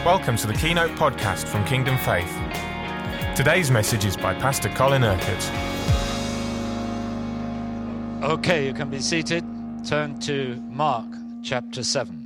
Welcome to the Keynote podcast from Kingdom Faith. Today's message is by Pastor Colin Urquhart. Okay, you can be seated. Turn to Mark chapter 7.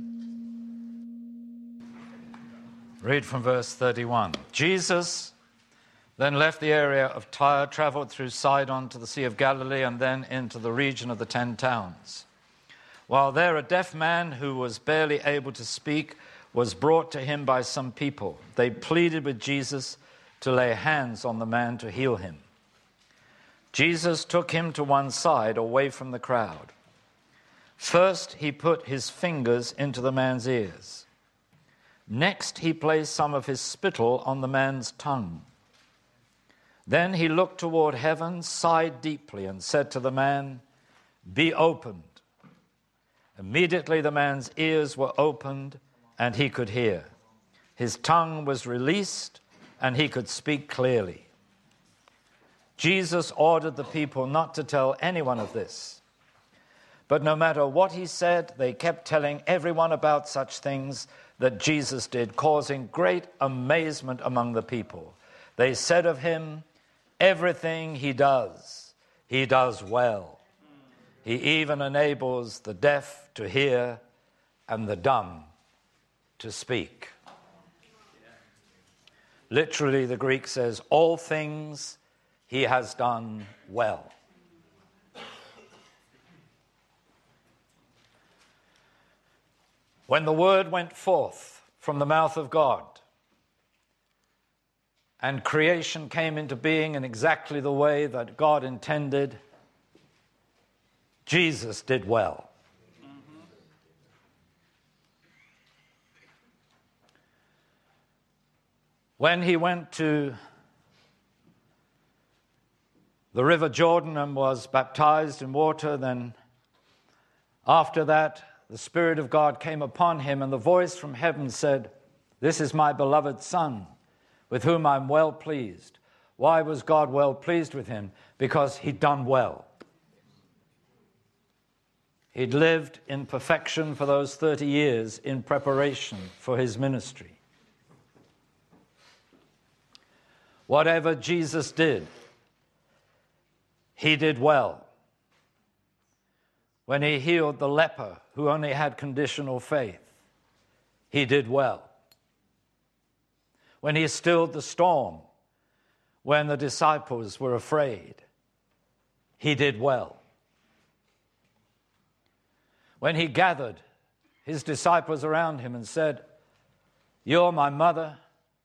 Read from verse 31. Jesus then left the area of Tyre, traveled through Sidon to the Sea of Galilee, and then into the region of the 10 towns. While there, a deaf man who was barely able to speak was brought to him by some people. They pleaded with Jesus to lay hands on the man to heal him. Jesus took him to one side, away from the crowd. First, he put his fingers into the man's ears. Next, he placed some of his spittle on the man's tongue. Then he looked toward heaven, sighed deeply, and said to the man, "Be opened." Immediately the man's ears were opened, and he could hear. His tongue was released, and he could speak clearly. Jesus ordered the people not to tell anyone of this. But no matter what he said, they kept telling everyone about such things that Jesus did, causing great amazement among the people. They said of him, "Everything he does well. He even enables the deaf to hear and the dumb to speak." Literally, the Greek says, all things he has done well. When the word went forth from the mouth of God, and creation came into being in exactly the way that God intended, Jesus did well. When he went to the river Jordan and was baptized in water, then after that, the Spirit of God came upon him, and the voice from heaven said, "This is my beloved Son, with whom I'm well pleased." Why was God well pleased with him? Because he'd done well. He'd lived in perfection for those 30 years in preparation for his ministry. Whatever Jesus did, he did well. When he healed the leper who only had conditional faith, he did well. When he stilled the storm, when the disciples were afraid, he did well. When he gathered his disciples around him and said, "You're my mother,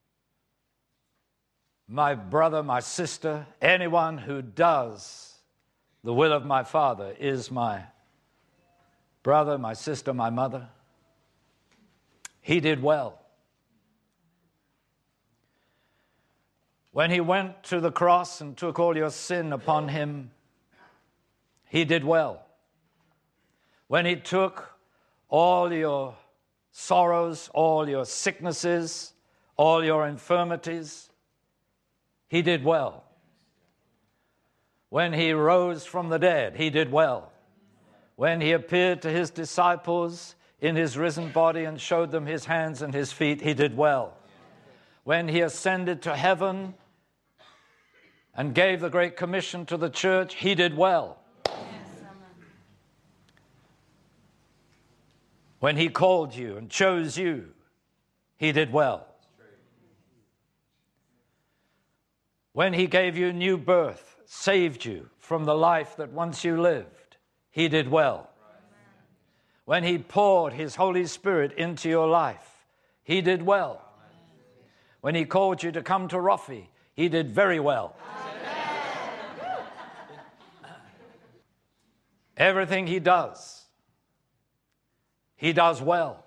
my brother, my sister, anyone who does the will of my Father is my brother, my sister, my mother," he did well. When he went to the cross and took all your sin upon him, he did well. When he took all your sorrows, all your sicknesses, all your infirmities, he did well. When he rose from the dead, he did well. When he appeared to his disciples in his risen body and showed them his hands and his feet, he did well. When he ascended to heaven and gave the Great Commission to the church, he did well. When he called you and chose you, he did well. When he gave you new birth, saved you from the life that once you lived, he did well. When he poured his Holy Spirit into your life, he did well. When he called you to come to Roffey, he did very well. Everything he does well.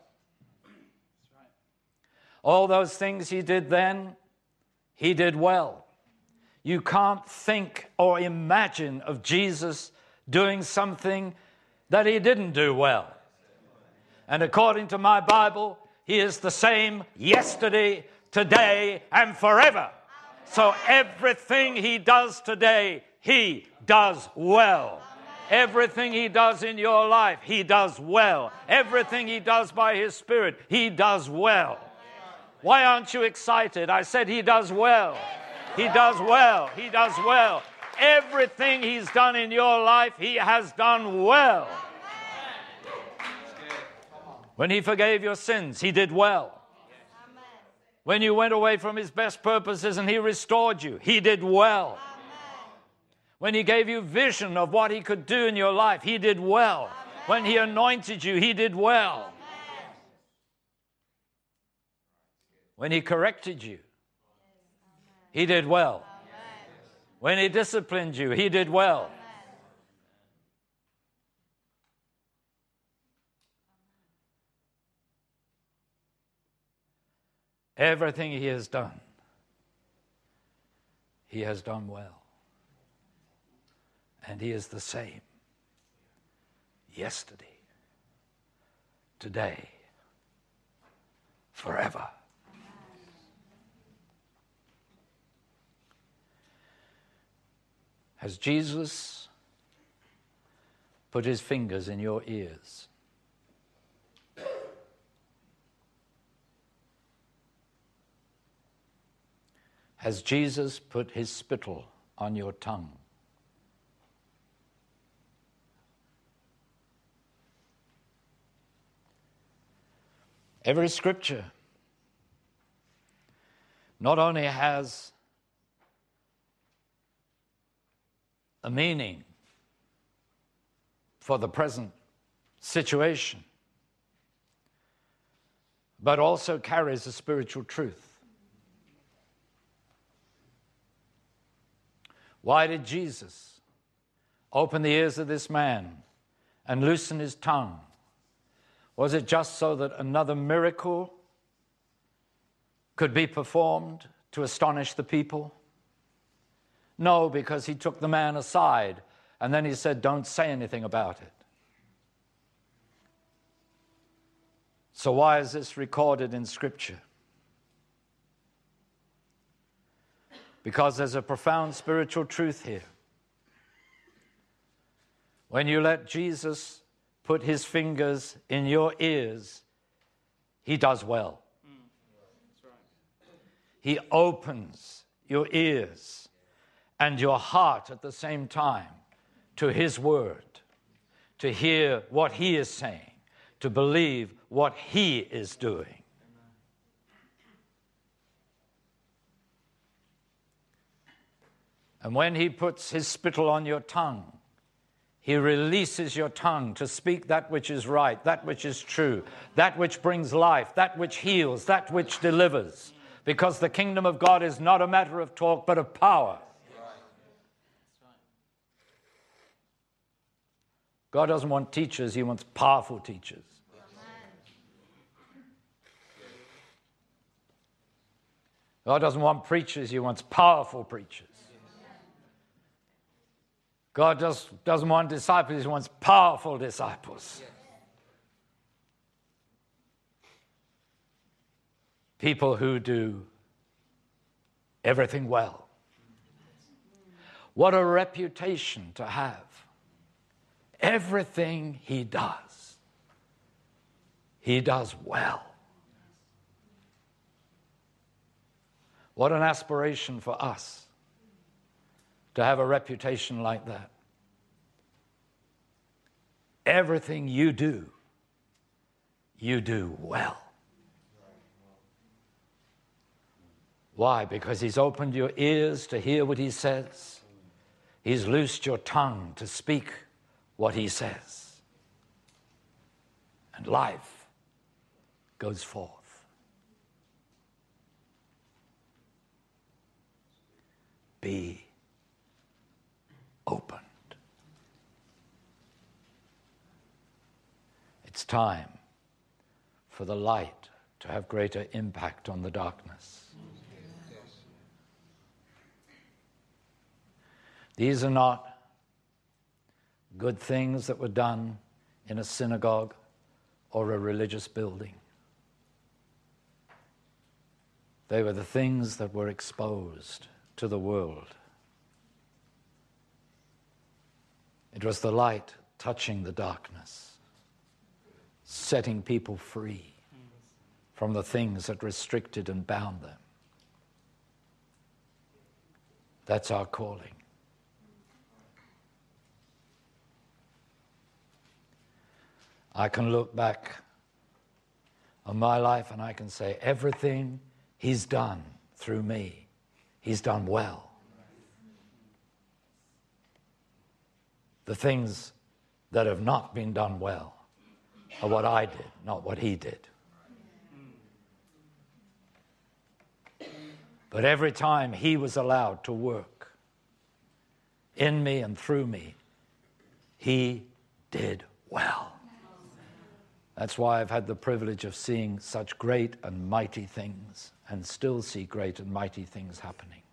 All those things he did then, he did well. You can't think or imagine of Jesus doing something that he didn't do well. And according to my Bible, he is the same yesterday, today, and forever. So everything he does today, he does well. Everything he does in your life, he does well. Everything he does by his Spirit, he does well. Why aren't you excited? I said he does well. He does well. He does well. Everything he's done in your life, he has done well. When he forgave your sins, he did well. When you went away from his best purposes and he restored you, he did well. When he gave you vision of what he could do in your life, he did well. When he anointed you, he did well. When he corrected you, he did well. When he disciplined you, he did well. Everything he has done well. And he is the same yesterday, today, forever. Has Jesus put his fingers in your ears? Has Jesus put his spittle on your tongue? Every scripture not only has a meaning for the present situation, but also carries a spiritual truth. Why did Jesus open the ears of this man and loosen his tongue? Was it just so that another miracle could be performed to astonish the people? No, because he took the man aside and then he said, don't say anything about it. So why is this recorded in Scripture? Because there's a profound spiritual truth here. When you let Jesus put his fingers in your ears, he does well. He opens your ears and your heart at the same time to his word, to hear what he is saying, to believe what he is doing. And when he puts his spittle on your tongue, he releases your tongue to speak that which is right, that which is true, that which brings life, that which heals, that which delivers. Because the kingdom of God is not a matter of talk, but of power. God doesn't want teachers, he wants powerful teachers. God doesn't want preachers, he wants powerful preachers. God doesn't want disciples, he wants powerful disciples. People who do everything well. What a reputation to have. Everything he does well. What an aspiration for us to have a reputation like that. Everything you do well. Why? Because he's opened your ears to hear what he says. He's loosed your tongue to speak what he says. And life goes forth. Be opened. It's time for the light to have greater impact on the darkness. These are not good things that were done in a synagogue or a religious building. They were the things that were exposed to the world. It was the light touching the darkness, setting people free from the things that restricted and bound them. That's our calling. I can look back on my life and I can say everything he's done through me, he's done well. The things that have not been done well are what I did, not what he did. But every time he was allowed to work in me and through me, he did well. That's why I've had the privilege of seeing such great and mighty things and still see great and mighty things happening.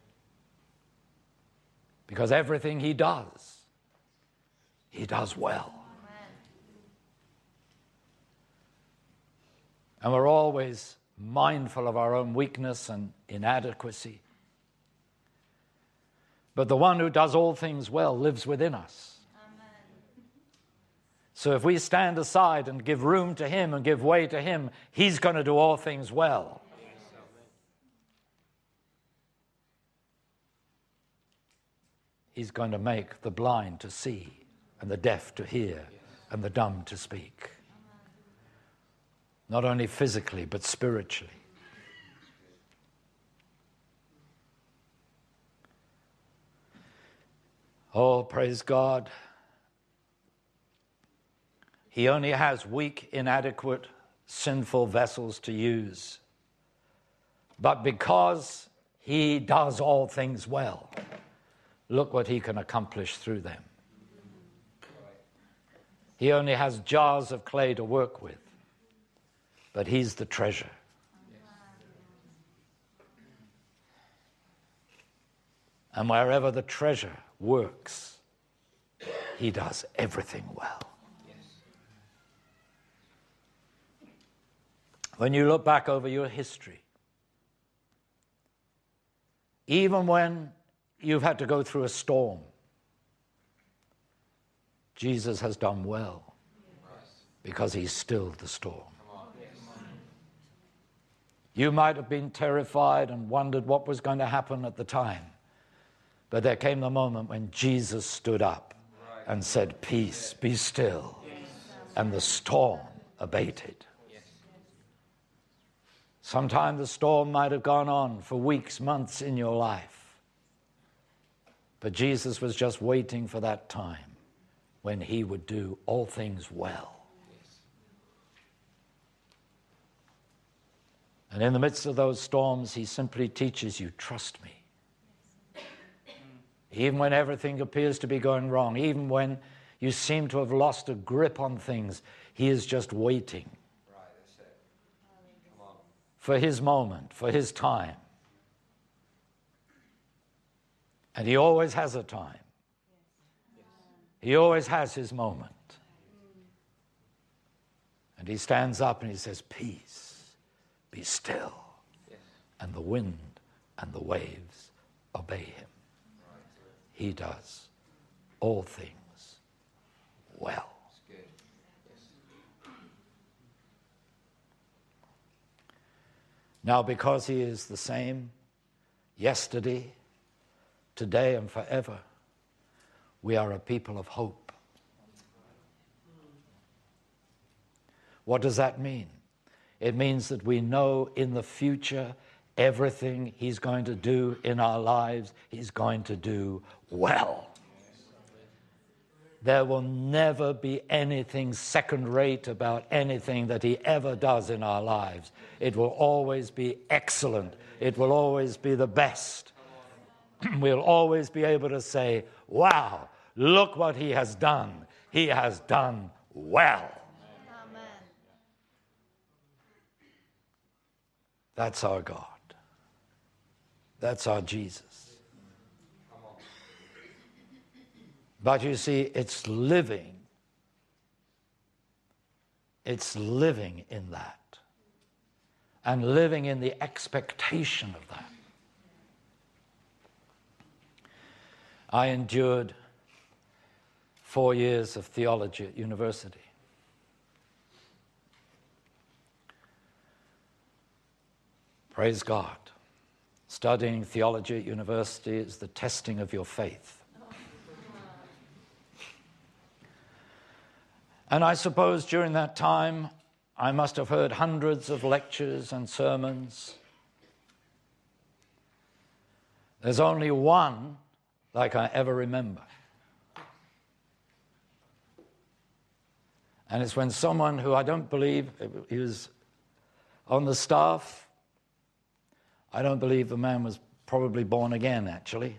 Because everything he does well. And we're always mindful of our own weakness and inadequacy. But the one who does all things well lives within us. Amen. So if we stand aside and give room to him and give way to him, he's going to do all things well. Yes. He's going to make the blind to see and the deaf to hear and the dumb to speak. Not only physically, but spiritually. Oh, praise God. He only has weak, inadequate, sinful vessels to use. But because he does all things well, look what he can accomplish through them. He only has jars of clay to work with. But he's the treasure. And wherever the treasure works, he does everything well. When you look back over your history, even when you've had to go through a storm, Jesus has done well because he's stilled the storm. You might have been terrified and wondered what was going to happen at the time. But there came the moment when Jesus stood up and said, "Peace, be still." And the storm abated. Sometimes the storm might have gone on for weeks, months in your life. But Jesus was just waiting for that time when he would do all things well. And in the midst of those storms, he simply teaches you, trust me. Even when everything appears to be going wrong, even when you seem to have lost a grip on things, he is just waiting for his moment, for his time. And he always has a time. He always has his moment. And he stands up and he says, "Peace. Be still." Yes. And the wind and the waves obey him. Right. He does all things well. Yes. Now, because he is the same yesterday, today, and forever, we are a people of hope. What does that mean? It means that we know in the future everything he's going to do in our lives, he's going to do well. There will never be anything second-rate about anything that he ever does in our lives. It will always be excellent. It will always be the best. We'll always be able to say, "Wow, look what he has done. He has done well." That's our God. That's our Jesus. But you see, it's living. It's living in that. And living in the expectation of that. I endured 4 years of theology at university. Praise God. Studying theology at university is the testing of your faith. And I suppose during that time, I must have heard hundreds of lectures and sermons. There's only one like I ever remember. And it's when someone who I don't believe, he was on the staff. I don't believe the man was probably born again, actually.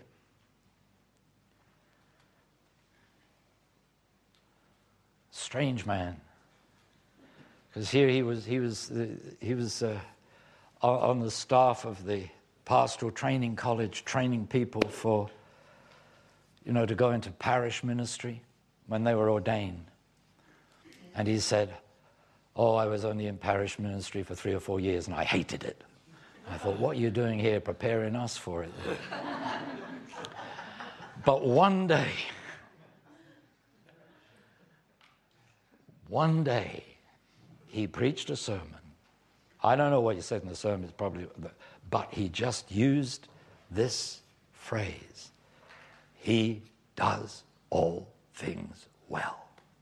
Strange man. Because here he was on the staff of the pastoral training college, training people for, to go into parish ministry when they were ordained. And he said, I was only in parish ministry for 3 or 4 years and I hated it. I thought, what are you doing here preparing us for it? But one day, he preached a sermon. I don't know what he said in the sermon, but he just used this phrase. He does all things well.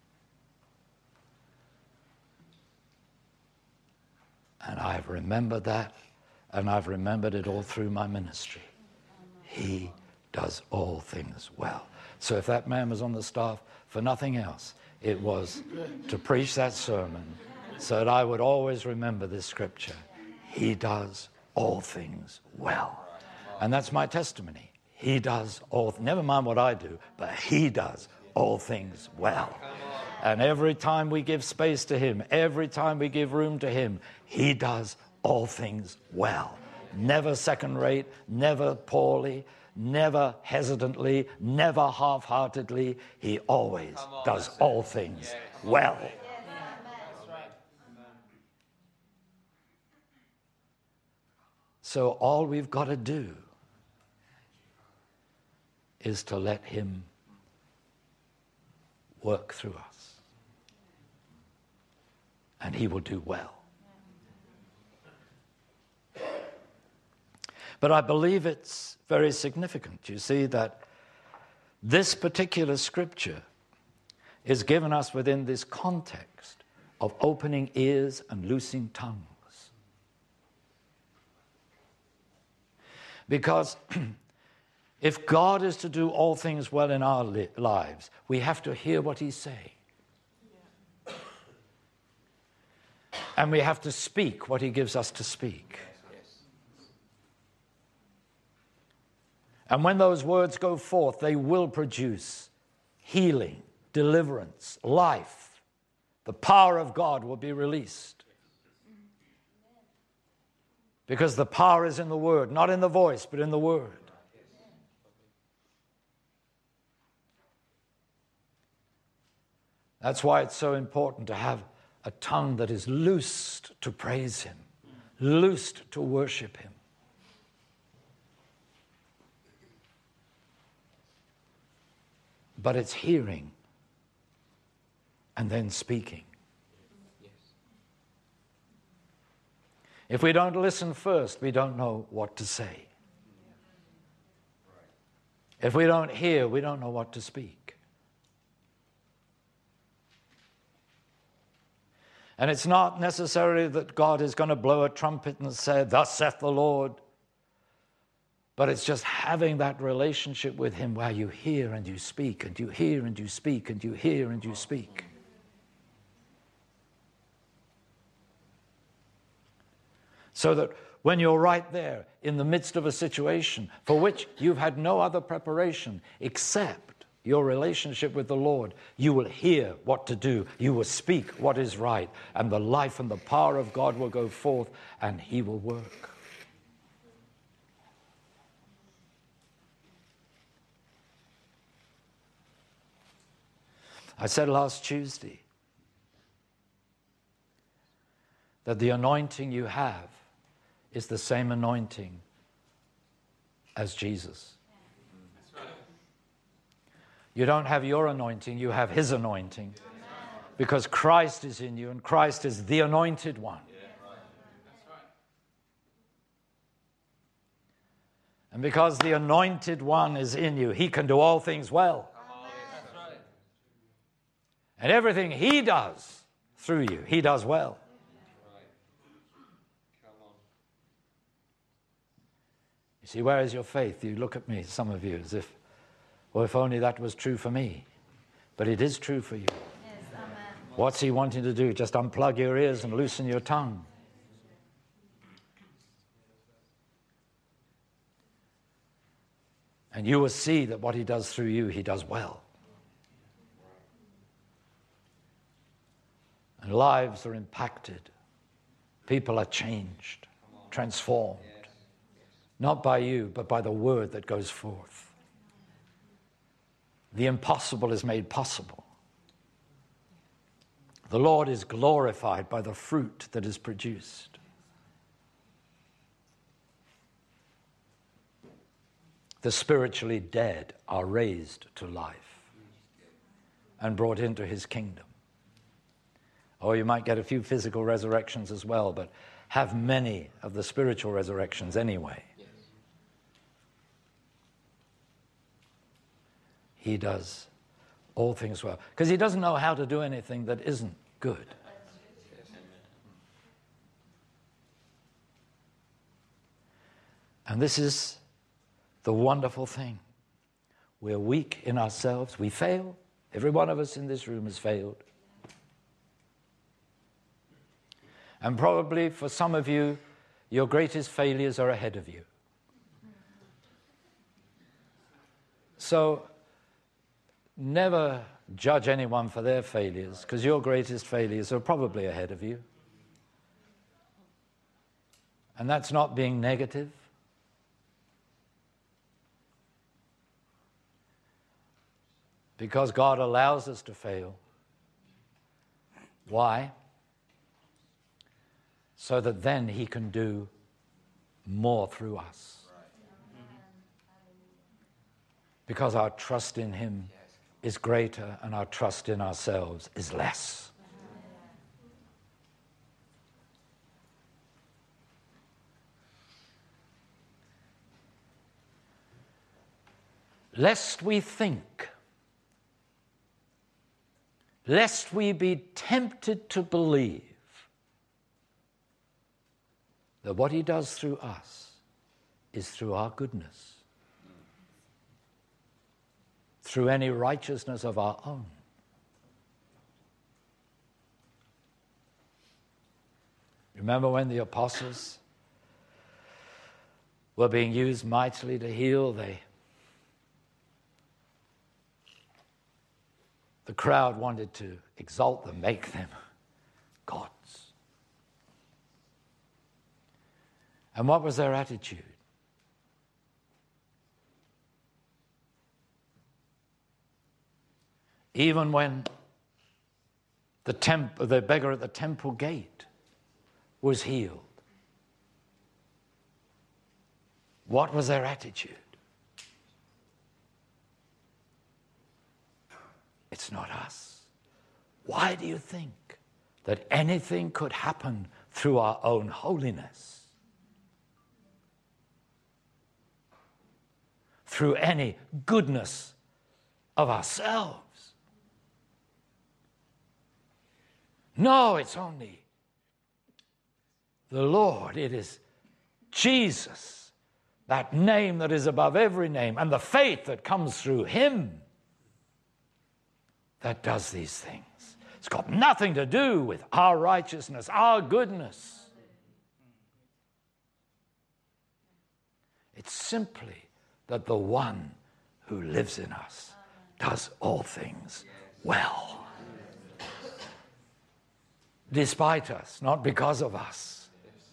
And I've remembered that, and I've remembered it all through my ministry. He does all things well. So if that man was on the staff for nothing else, it was to preach that sermon so that I would always remember this scripture. He does all things well. And that's my testimony. He does never mind what I do, but he does all things well. And every time we give space to him, every time we give room to him, he does all things well. Never second rate, never poorly, never hesitantly, never half-heartedly. He always does all things well. So all we've got to do is to let him work through us. And he will do well. But I believe it's very significant, you see, that this particular scripture is given us within this context of opening ears and loosing tongues. Because if God is to do all things well in our lives, we have to hear what he's saying. And we have to speak what he gives us to speak. And when those words go forth, they will produce healing, deliverance, life. The power of God will be released. Because the power is in the word, not in the voice, but in the word. That's why it's so important to have a tongue that is loosed to praise him, loosed to worship him. But it's hearing and then speaking. If we don't listen first, we don't know what to say. If we don't hear, we don't know what to speak. And it's not necessarily that God is going to blow a trumpet and say, "Thus saith the Lord." But it's just having that relationship with him where you hear and you speak, and you hear and you speak, and you hear and you speak. So that when you're right there in the midst of a situation for which you've had no other preparation except your relationship with the Lord, you will hear what to do. You will speak what is right. And the life and the power of God will go forth and he will work. I said last Tuesday that the anointing you have is the same anointing as Jesus. You don't have your anointing, you have his anointing. Because Christ is in you, and Christ is the anointed one. And because the anointed one is in you, he can do all things well. And everything he does through you, he does well. You see, where is your faith? You look at me, some of you, as if, well, if only that was true for me. But it is true for you. Yes, amen. What's he wanting to do? Just unplug your ears and loosen your tongue. And you will see that what he does through you, he does well. And lives are impacted. People are changed, transformed. Not by you, but by the word that goes forth. The impossible is made possible. The Lord is glorified by the fruit that is produced. The spiritually dead are raised to life and brought into his kingdom. Or you might get a few physical resurrections as well, but have many of the spiritual resurrections anyway. He does all things well. Because he doesn't know how to do anything that isn't good. And this is the wonderful thing. We're weak in ourselves. We fail. Every one of us in this room has failed. And probably for some of you, your greatest failures are ahead of you. So never judge anyone for their failures, because your greatest failures are probably ahead of you. And that's not being negative. Because God allows us to fail. Why? So that then he can do more through us. Because our trust in him is greater and our trust in ourselves is less. Lest we think, lest we be tempted to believe that what he does through us is through our goodness, through any righteousness of our own. Remember when the apostles were being used mightily to heal, the crowd wanted to exalt them, make them gods. And what was their attitude? Even when the beggar at the temple gate was healed, what was their attitude? It's not us. Why do you think that anything could happen through our own holiness? Through any goodness of ourselves? No, it's only the Lord. It is Jesus, that name that is above every name, and the faith that comes through him that does these things. It's got nothing to do with our righteousness, our goodness. It's simply that the one who lives in us does all things well. Despite us, not because of us.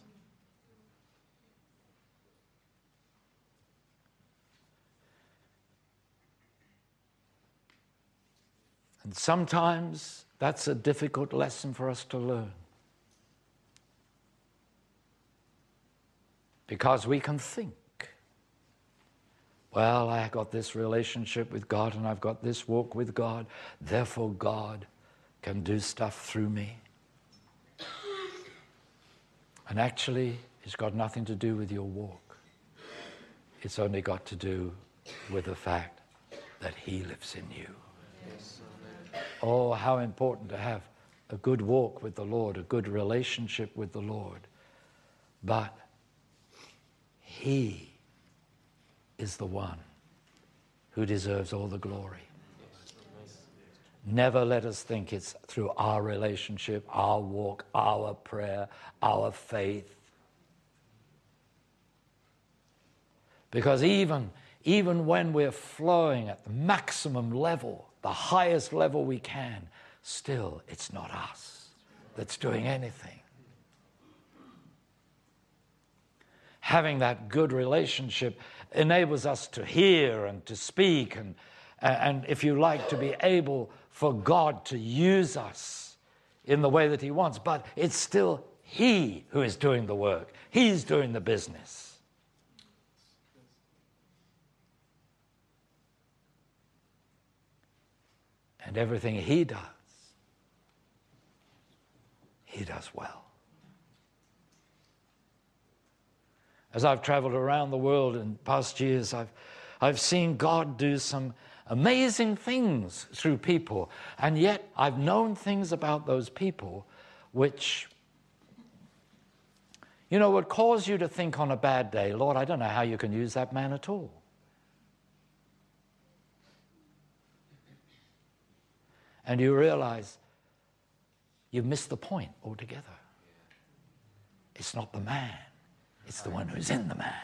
And sometimes that's a difficult lesson for us to learn. Because we can think, well, I got this relationship with God and I've got this walk with God, therefore God can do stuff through me. And actually, it's got nothing to do with your walk. It's only got to do with the fact that he lives in you. Oh, how important to have a good walk with the Lord, a good relationship with the Lord. But he is the one who deserves all the glory. Never let us think it's through our relationship, our walk, our prayer, our faith. Because even when we're flowing at the maximum level, the highest level we can, still it's not us that's doing anything. Having that good relationship enables us to hear and to speak and if you like, to be able for God to use us in the way that he wants. But it's still he who is doing the work. He's doing the business. And everything he does well. As I've traveled around the world in past years, I've seen God do some amazing things through people, and yet I've known things about those people which, would cause you to think on a bad day, Lord, I don't know how you can use that man at all. And you realize you've missed the point altogether. It's not the man. It's the one who's in the man.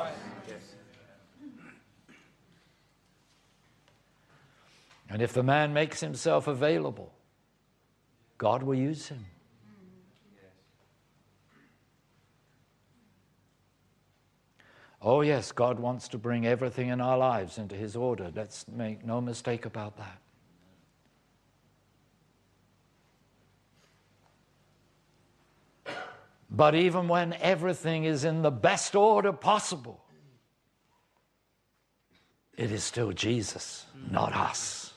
And if the man makes himself available, God will use him. Oh yes, God wants to bring everything in our lives into his order. Let's make no mistake about that. But even when everything is in the best order possible, it is still Jesus, not us.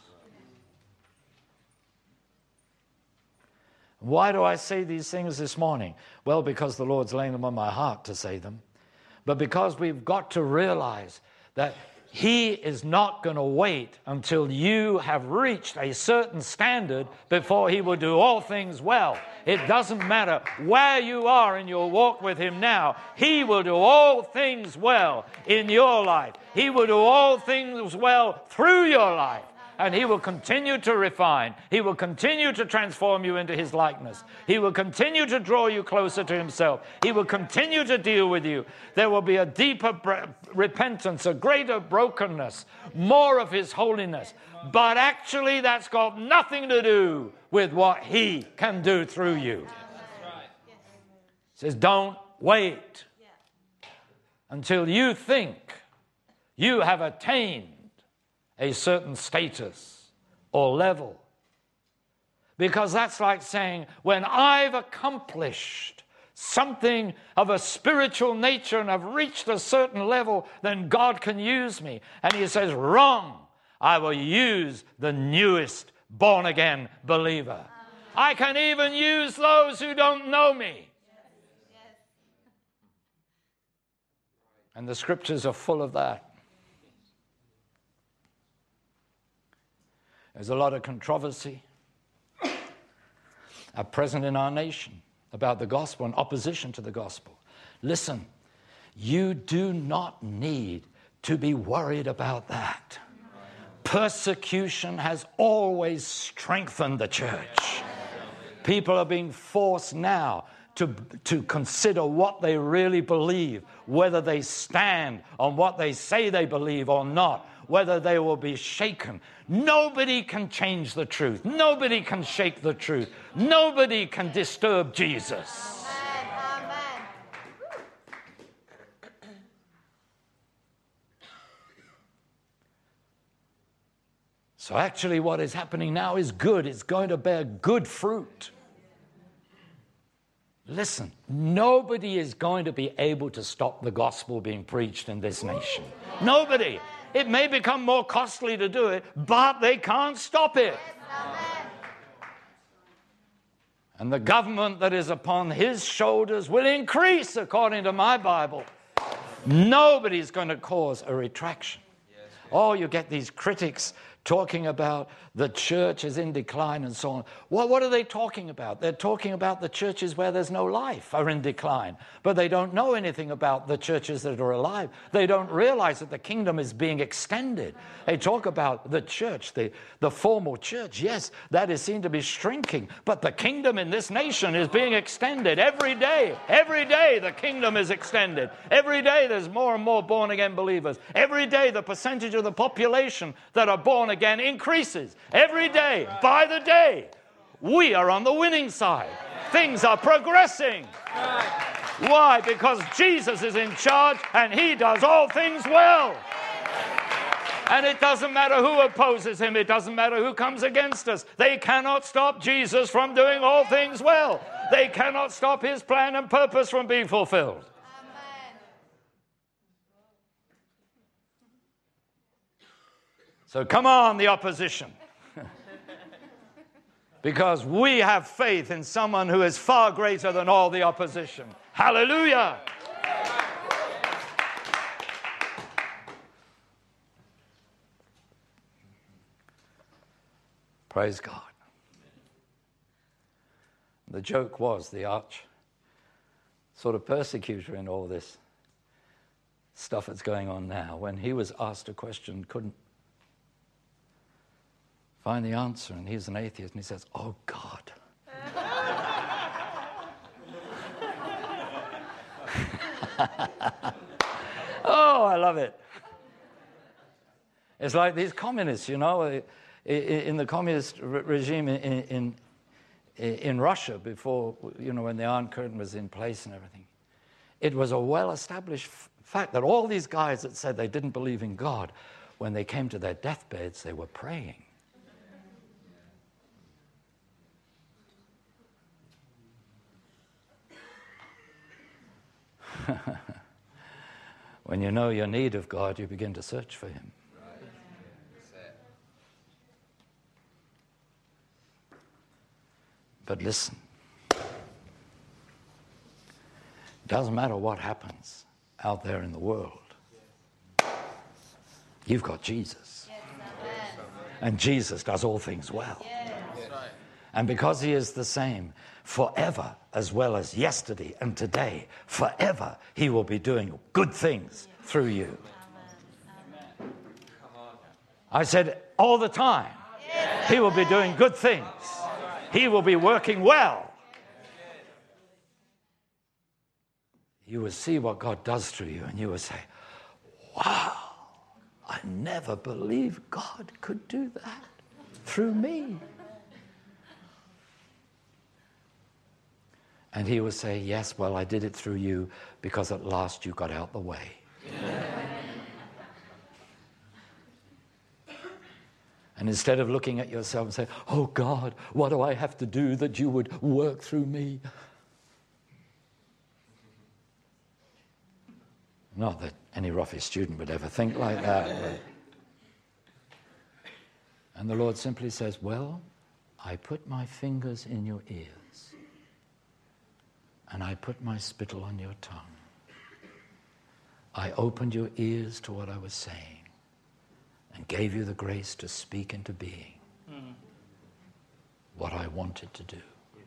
Why do I say these things this morning? Well, because the Lord's laying them on my heart to say them. But because we've got to realize that he is not going to wait until you have reached a certain standard before he will do all things well. It doesn't matter where you are in your walk with him now. He will do all things well in your life. He will do all things well through your life. And he will continue to refine. He will continue to transform you into his likeness. He will continue to draw you closer to himself. He will continue to deal with you. There will be a deeper repentance, a greater brokenness, more of his holiness. But actually that's got nothing to do with what he can do through you. He says, don't wait until you think you have attained a certain status or level. Because that's like saying, when I've accomplished something of a spiritual nature and I've reached a certain level, then God can use me. And he says, wrong. I will use the newest born-again believer. I can even use those who don't know me. And the scriptures are full of that. There's a lot of controversy at present in our nation about the gospel and opposition to the gospel. Listen, you do not need to be worried about that. Persecution has always strengthened the church. People are being forced now to consider what they really believe, whether they stand on what they say they believe or not, whether they will be shaken. Nobody can change the truth. Nobody can shake the truth. Nobody can disturb Jesus. Amen. So actually what is happening now is good. It's going to bear good fruit. Listen, nobody is going to be able to stop the gospel being preached in this nation. Nobody. It may become more costly to do it, but they can't stop it. And the government that is upon his shoulders will increase, according to my Bible. Nobody's going to cause a retraction. Oh, you get these critics talking about the church is in decline and so on. Well, what are they talking about? They're talking about the churches where there's no life are in decline. But they don't know anything about the churches that are alive. They don't realize that the kingdom is being extended. They talk about the church, the formal church. Yes, that is seen to be shrinking. But the kingdom in this nation is being extended every day. Every day the kingdom is extended. Every day there's more and more born-again believers. Every day the percentage of the population that are born again increases. Every day, by the day, we are on the winning side. Things are progressing. Why? Because Jesus is in charge and he does all things well. And it doesn't matter who opposes him. It doesn't matter who comes against us. They cannot stop Jesus from doing all things well. They cannot stop his plan and purpose from being fulfilled. So come on, the opposition. Because we have faith in someone who is far greater than all the opposition. Hallelujah! Praise God. The joke was the arch sort of persecutor in all this stuff that's going on now. When he was asked a question, couldn't find the answer, and he's an atheist, and he says, "Oh, God." Oh, I love it. It's like these communists, you know, in the communist regime in Russia before, you know, when the Iron Curtain was in place and everything. It was a well-established fact that all these guys that said they didn't believe in God, when they came to their deathbeds, they were praying. When you know your need of God, you begin to search for him. But listen, it doesn't matter what happens out there in the world. You've got Jesus. And Jesus does all things well. And because he is the same forever as well as yesterday and today, forever he will be doing good things through you. I said all the time, he will be doing good things. He will be working well. You will see what God does through you, and you will say, wow, I never believed God could do that through me. And he will say, yes, well, I did it through you because at last you got out the way. And instead of looking at yourself and saying, oh God, what do I have to do that you would work through me? Not that any Roffey student would ever think like that. But... And the Lord simply says, well, I put my fingers in your ears. And I put my spittle on your tongue. I opened your ears to what I was saying and gave you the grace to speak into being what I wanted to do.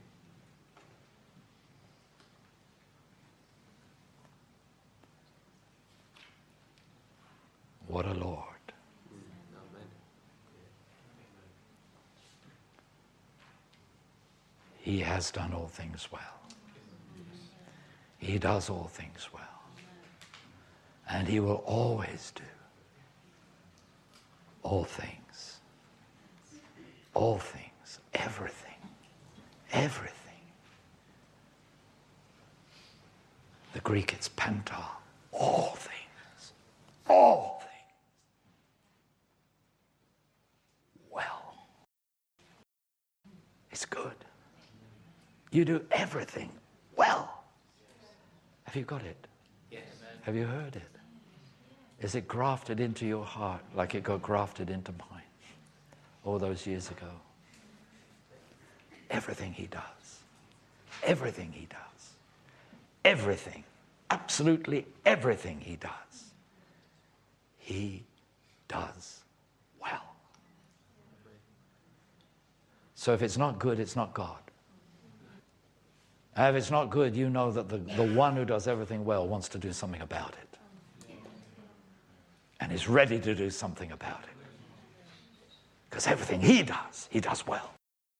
What a Lord. He has done all things well. He does all things well. And he will always do all things. All things. Everything. Everything. The Greek, it's panta. All things. All things. Well. It's good. You do everything well. Have you got it? Yes. Have you heard it? Is it grafted into your heart like it got grafted into mine all those years ago? Everything he does. Everything he does. Everything. absolutely everything he does, he does well. So if it's not good, it's not God. And if it's not good, you know that the one who does everything well wants to do something about it. And is ready to do something about it. Because everything he does well.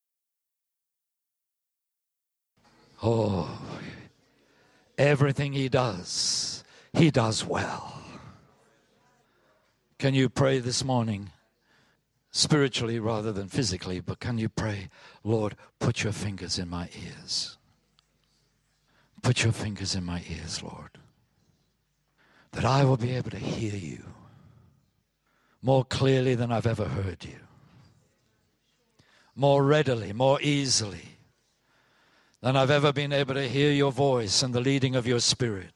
Oh, everything he does well. Can you pray this morning? Spiritually rather than physically, but can you pray, Lord, put your fingers in my ears. Put your fingers in my ears, Lord, that I will be able to hear you more clearly than I've ever heard you, more readily, more easily than I've ever been able to hear your voice and the leading of your Spirit.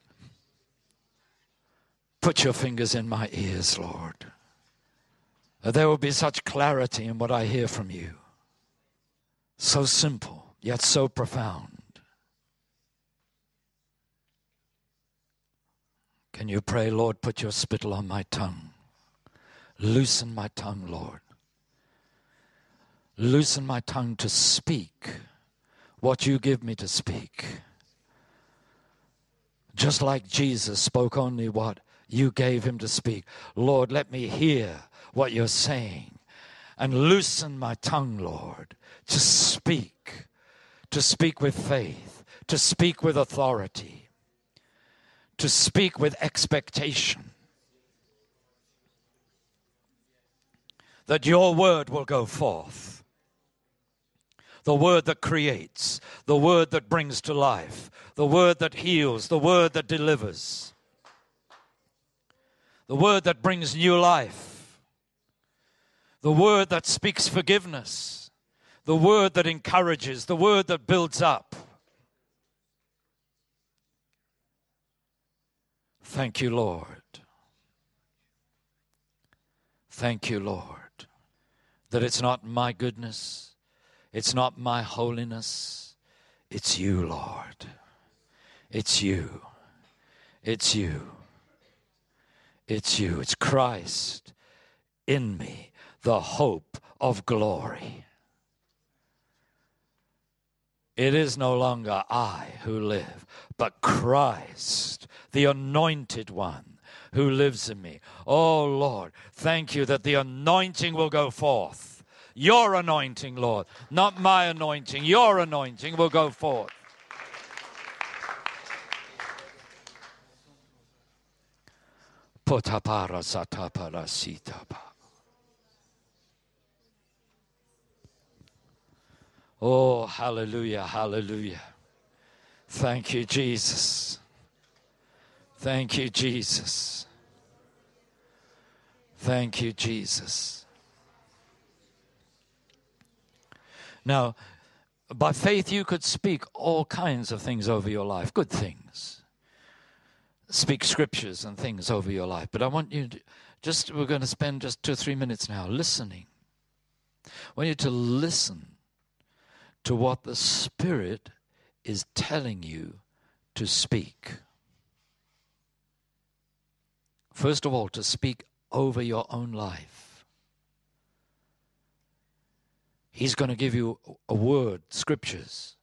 Put your fingers in my ears, Lord, that there will be such clarity in what I hear from you. So simple, yet so profound. Can you pray, Lord, put your spittle on my tongue. Loosen my tongue, Lord. Loosen my tongue to speak what you give me to speak. Just like Jesus spoke only what you gave him to speak. Lord, let me hear what you're saying. And loosen my tongue, Lord, to speak with faith, to speak with authority, to speak with expectation that your word will go forth. The word that creates, the word that brings to life, the word that heals, the word that delivers, the word that brings new life, the word that speaks forgiveness, the word that encourages, the word that builds up. Thank you, Lord. Thank you, Lord, that it's not my goodness, it's not my holiness, it's you, Lord. It's you. It's you. It's you. It's Christ in me, the hope of glory. It is no longer I who live, but Christ, the anointed one who lives in me. Oh, Lord, thank you that the anointing will go forth. Your anointing, Lord, not my anointing. Your anointing will go forth. Potapara satapara sitapa. Oh, hallelujah, hallelujah. Thank you, Jesus. Thank you, Jesus. Thank you, Jesus. Now, by faith, you could speak all kinds of things over your life, good things. Speak scriptures and things over your life. But I want you to, we're going to spend just 2 or 3 minutes now listening. I want you to listen to what the Spirit is telling you to speak. First of all, to speak over your own life. He's going to give you a word, scriptures,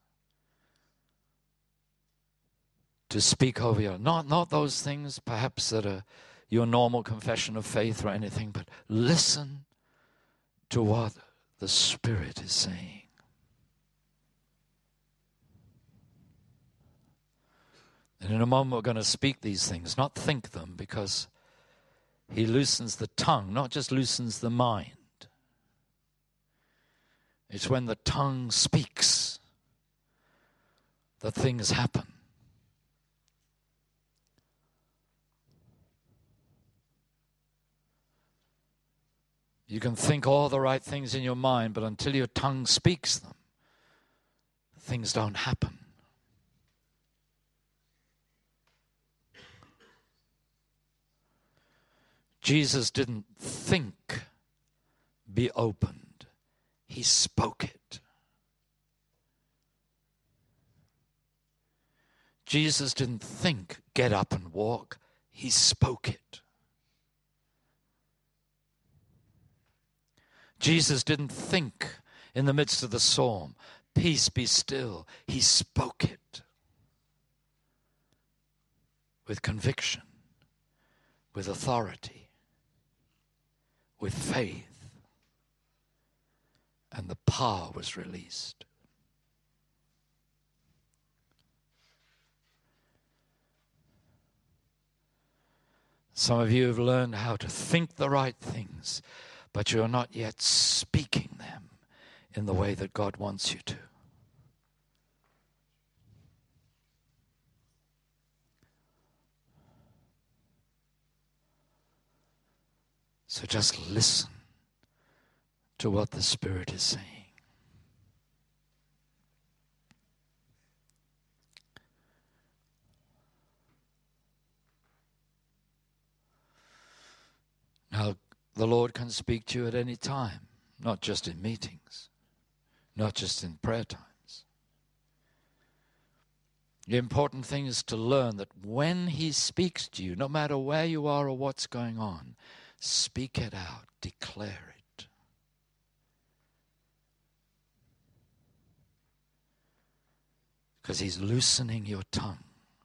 to speak over your, not those things perhaps that are your normal confession of faith or anything, but listen to what the Spirit is saying. And in a moment we're going to speak these things, not think them, because he loosens the tongue, not just loosens the mind. It's when the tongue speaks that things happen. You can think all the right things in your mind, but until your tongue speaks them, things don't happen. Jesus didn't think, be opened. He spoke it. Jesus didn't think, get up and walk. He spoke it. Jesus didn't think in the midst of the storm, peace be still. He spoke it with conviction, with authority, with faith, and the power was released. Some of you have learned how to think the right things, but you're not yet speaking them in the way that God wants you to. So just listen to what the Spirit is saying. Now, the Lord can speak to you at any time, not just in meetings, not just in prayer times. The important thing is to learn that when He speaks to you, no matter where you are or what's going on, speak it out, declare it. Because He's loosening your tongue.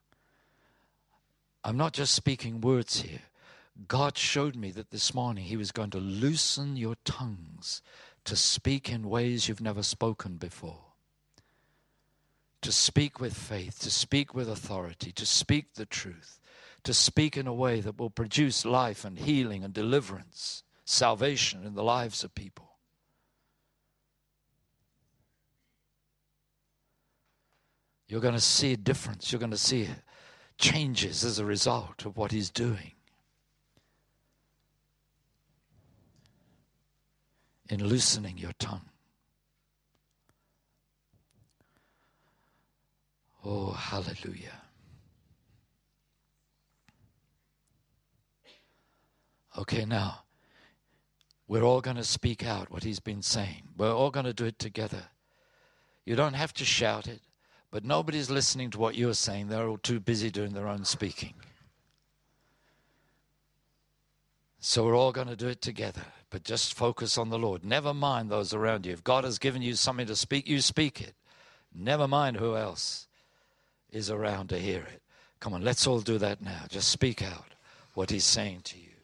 I'm not just speaking words here. God showed me that this morning He was going to loosen your tongues to speak in ways you've never spoken before. To speak with faith, to speak with authority, to speak the truth, to speak in a way that will produce life and healing and deliverance, salvation in the lives of people. You're going to see a difference. You're going to see changes as a result of what He's doing in loosening your tongue. Oh, hallelujah. Okay, now, we're all going to speak out what He's been saying. We're all going to do it together. You don't have to shout it, but nobody's listening to what you're saying. They're all too busy doing their own speaking. So we're all going to do it together, but just focus on the Lord. Never mind those around you. If God has given you something to speak, you speak it. Never mind who else is around to hear it. Come on, let's all do that now. Just speak out what He's saying to you.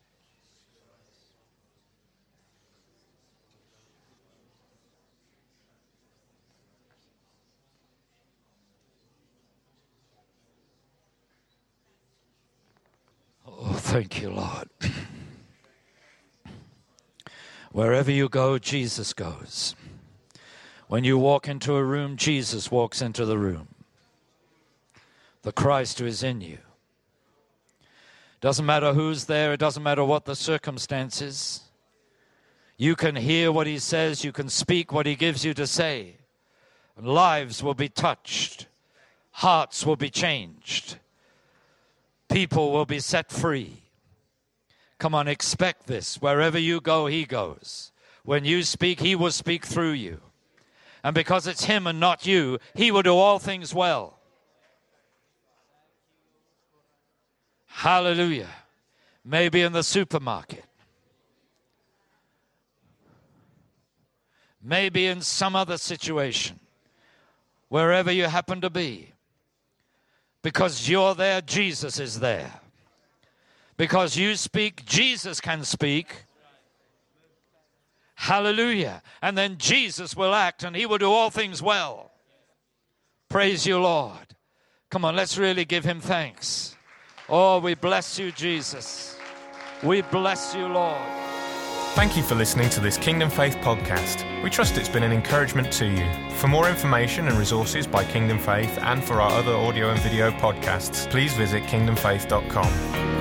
Oh, thank you, Lord. Wherever you go, Jesus goes. When you walk into a room, Jesus walks into the room. The Christ who is in you. Doesn't matter who's there. It doesn't matter what the circumstances. You can hear what He says. You can speak what He gives you to say. And lives will be touched. Hearts will be changed. People will be set free. Come on, expect this. Wherever you go, He goes. When you speak, He will speak through you. And because it's Him and not you, He will do all things well. Hallelujah. Maybe in the supermarket. Maybe in some other situation. Wherever you happen to be. Because you're there, Jesus is there. Because you speak, Jesus can speak. Hallelujah. And then Jesus will act and He will do all things well. Praise you, Lord. Come on, let's really give Him thanks. Oh, we bless you, Jesus. We bless you, Lord. Thank you for listening to this Kingdom Faith podcast. We trust it's been an encouragement to you. For more information and resources by Kingdom Faith and for our other audio and video podcasts, please visit kingdomfaith.com.